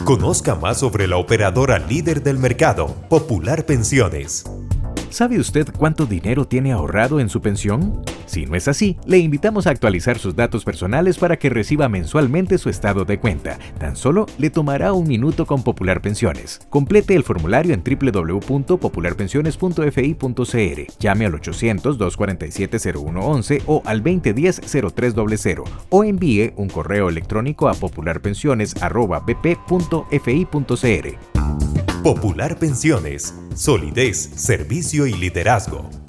Conozca más sobre la operadora líder del mercado, Popular Pensiones. ¿Sabe usted cuánto dinero tiene ahorrado en su pensión? Si no es así, le invitamos a actualizar sus datos personales para que reciba mensualmente su estado de cuenta. Tan solo le tomará un minuto con Popular Pensiones. Complete el formulario en www.popularpensiones.fi.cr. Llame al 800-247-0111 o al 2010-0300 o envíe un correo electrónico a popularpensiones@bp.fi.cr. Popular Pensiones, solidez, servicio y liderazgo.